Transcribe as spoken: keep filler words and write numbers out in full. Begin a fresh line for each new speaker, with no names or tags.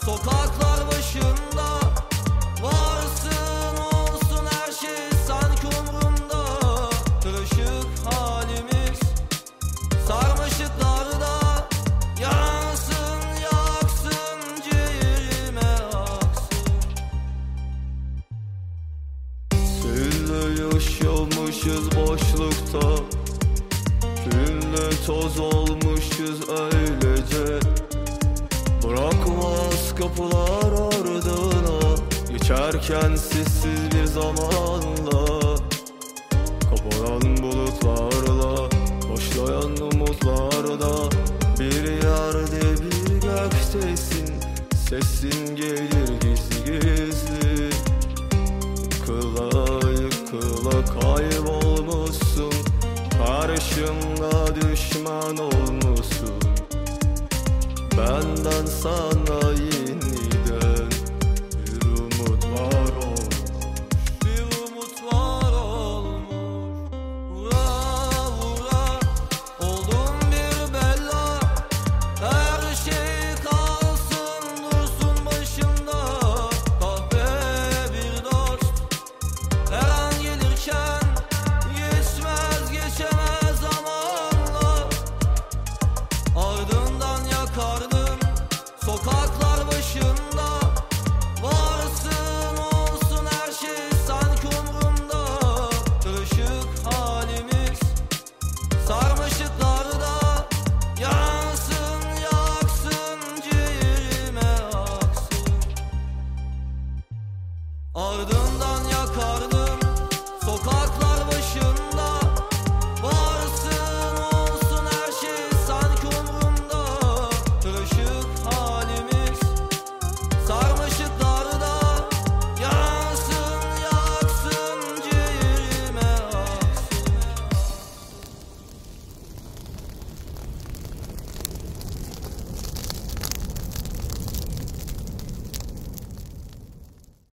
sokaklar başında. Varsın olsun her şey sanki umrumda. Kırışık halimiz sarmaşıklarda. Yansın yaksın ciğerime aksın. Seninle yaşamışız boşlukta, külle toz olmuşuz öylece. Bırakmaz kapılar ardına, geçerken sessiz bir zamanla. Kapanan bulutlarla, boşlayan umutlarda. Bir yerde bir göktesin, sesin gelir gizli gizli. Yıkıla yıkıla kaybolmuşsun, karşımda düşman olmuşsun. Benden sana yeniden bir umut var olmuş, bir umut var olmuş. Vura vura oldum bir bela, her şey kalsın dursun başımda. Kahpe bir dost her an gelirken, geçmez geçemez zamanla. Ardından yakardım sokaklar başında. Varsın olsun her şey sanki umrumda. Kırışık halimiz sarmaşıklarda. Yansın yaksın ciğerime aksın. Ardından